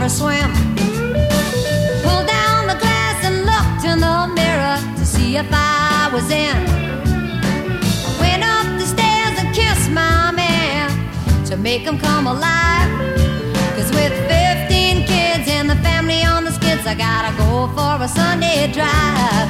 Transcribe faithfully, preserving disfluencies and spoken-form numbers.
swim. Pulled down the glass and looked in the mirror to see if I was in. Went up the stairs and kissed my man to make him come alive. Cause with fifteen kids and the family on the skids, I gotta go for a Sunday drive.